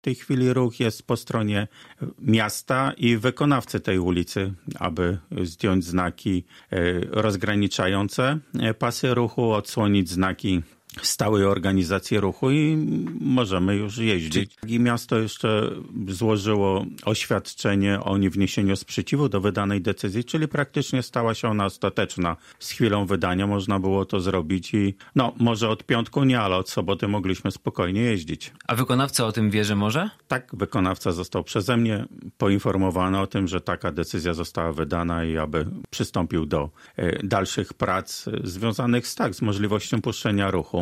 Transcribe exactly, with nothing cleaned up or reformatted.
W tej chwili ruch jest po stronie miasta i wykonawcy tej ulicy, aby zdjąć znaki rozgraniczające pasy ruchu, odsłonić znaki stałej organizacji ruchu i możemy już jeździć. I miasto jeszcze złożyło oświadczenie o niewniesieniu sprzeciwu do wydanej decyzji, czyli praktycznie stała się ona ostateczna. Z chwilą wydania można było to zrobić i no może od piątku nie, ale od soboty mogliśmy spokojnie jeździć. A wykonawca o tym wie, że może? Tak, wykonawca został przeze mnie poinformowany o tym, że taka decyzja została wydana i aby przystąpił do dalszych prac związanych z tak, z możliwością puszczenia ruchu.